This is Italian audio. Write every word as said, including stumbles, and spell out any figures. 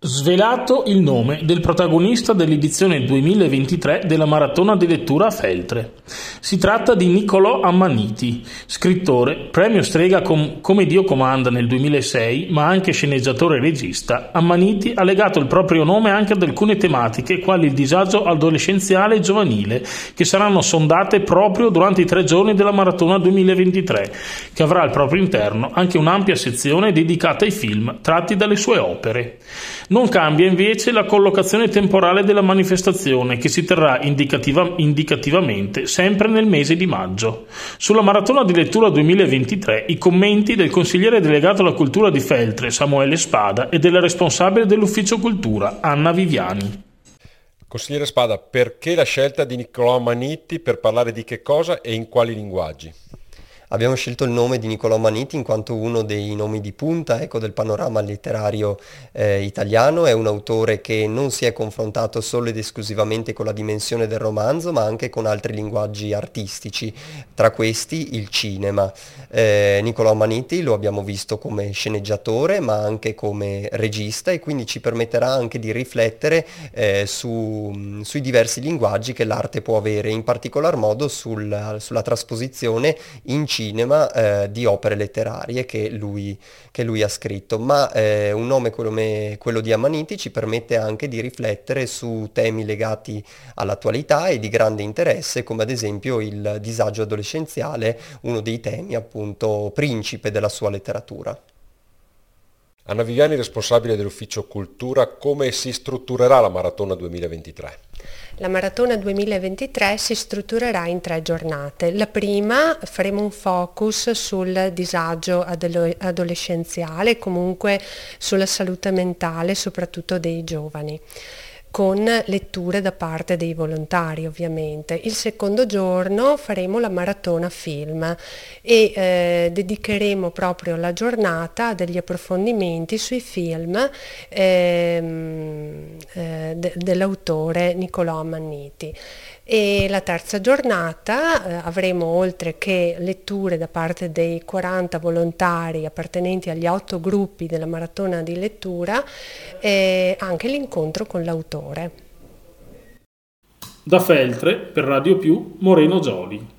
Svelato il nome del protagonista dell'edizione duemilaventitré della Maratona di Lettura a Feltre. Si tratta di Niccolò Ammaniti, scrittore, premio Strega com- come Dio comanda nel duemilasei, ma anche sceneggiatore e regista. Ammaniti ha legato il proprio nome anche ad alcune tematiche, quali il disagio adolescenziale e giovanile, che saranno sondate proprio durante i tre giorni della Maratona duemilaventitré, che avrà al proprio interno anche un'ampia sezione dedicata ai film tratti dalle sue opere. Non cambia invece la collocazione temporale della manifestazione, che si terrà indicativa, indicativamente sempre nel mese di maggio. Sulla Maratona di Lettura duemilaventitré i commenti del consigliere delegato alla cultura di Feltre, Samuele Spada, e della responsabile dell'ufficio cultura, Anna Viviani. Consigliere Spada, perché la scelta di Niccolò Ammaniti, per parlare di che cosa e in quali linguaggi? Abbiamo scelto il nome di Niccolò Ammaniti in quanto uno dei nomi di punta, ecco, del panorama letterario eh, italiano. È un autore che non si è confrontato solo ed esclusivamente con la dimensione del romanzo, ma anche con altri linguaggi artistici, tra questi il cinema. Eh, Niccolò Ammaniti lo abbiamo visto come sceneggiatore, ma anche come regista, e quindi ci permetterà anche di riflettere eh, su, sui diversi linguaggi che l'arte può avere, in particolar modo sul, sulla trasposizione in cinema eh, di opere letterarie che lui, che lui ha scritto, ma eh, un nome come quello di Ammaniti ci permette anche di riflettere su temi legati all'attualità e di grande interesse, come ad esempio il disagio adolescenziale, uno dei temi appunto principe della sua letteratura. Anna Viviani, responsabile dell'ufficio cultura, come si strutturerà la Maratona duemilaventitré? La Maratona duemilaventitré si strutturerà in tre giornate. La prima faremo un focus sul disagio adolescenziale, comunque sulla salute mentale, soprattutto dei giovani, con letture da parte dei volontari ovviamente. Il secondo giorno faremo la maratona film e eh, dedicheremo proprio la giornata a degli approfondimenti sui film ehm, eh, de- dell'autore Niccolò Ammaniti. E la terza giornata eh, avremo, oltre che letture da parte dei quaranta volontari appartenenti agli otto gruppi della maratona di lettura, eh, anche l'incontro con l'autore. Da Feltre, per Radio Più, Moreno Gioli.